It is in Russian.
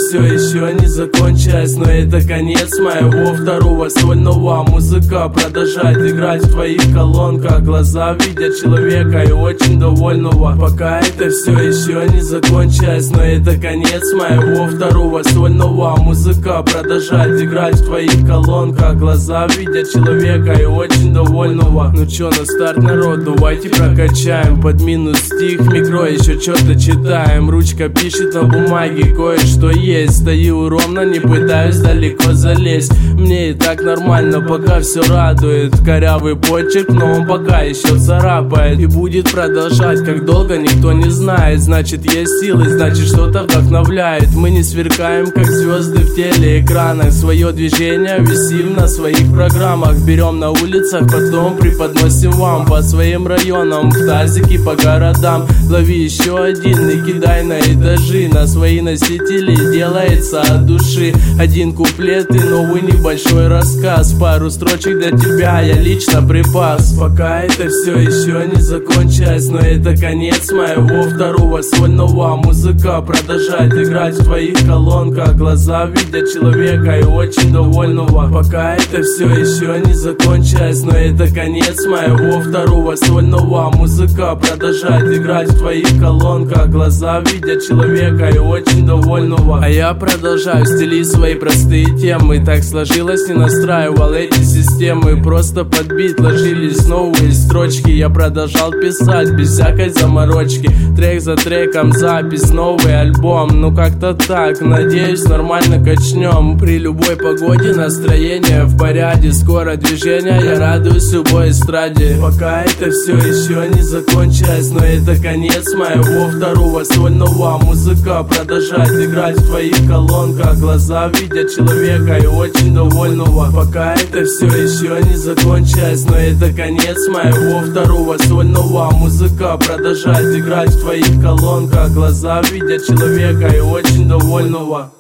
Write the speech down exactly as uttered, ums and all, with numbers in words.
все еще не закончилось, но это конец моего второго сольного. Музыка продолжает играть в твоих колонках. Глаза видят человека и очень довольного. Пока это все еще не закончилось, но это конец моего второго сольного. Музыка продолжает играть в твоих колонках. Глаза видят человека и очень довольного. Ну чё, на старт, народ, давайте прокачаем. Под минус стих, микро еще что-то читаем. Ручка пишет на бумаге, кое-что есть. Стою ровно, не пытаюсь далеко залезть. Мне и так нормально, пока все радует. Корявый почерк, но он пока еще царапает. И будет продолжать, как долго никто не знает. Значит есть силы, значит что-то вдохновляет. Мы не сверкаем, как звезды в телеэкранах. Свое движение висим на своих программах. Берем на улицах, потом преподносим вам. По своим районам, в тазике, по городам. Лови еще один и кидай на этажи. На свои носители делается от души. Один куплет и новый небольшой рассказ. Пару строчек для тебя я лично припас. Пока это все еще не закончилось, но это конец моего второго сольного. Музыка продолжает играть в твоих колонках. Глаза видят человека и очень довольного. Пока это все еще не закончилось, но это конец моего второго сольного. Музыка продолжает играть в твоих колонках. Глаза видят человека и очень довольного. А я продолжаю стелить свои простые темы. Так сложилось, не настраивал эти системы. Просто под бит ложились новые строчки. Я продолжал писать без всякой заморочки. Трек за треком запись, новый альбом. Ну как-то так, надеюсь нормально качнем. При любой погоде настроение в порядке. Скоро движение, я радуюсь любой эстраде. Пока это все еще не закончилось, но это конец моего второго сольного. Музыка продолжает играть в твоих колонках. Глаза видят человека и очень довольного. Пока это все еще не закончилось, но это конец моего второго сольного. Музыка продолжает играть в твоих колонках. Глаза видят человека и очень довольного.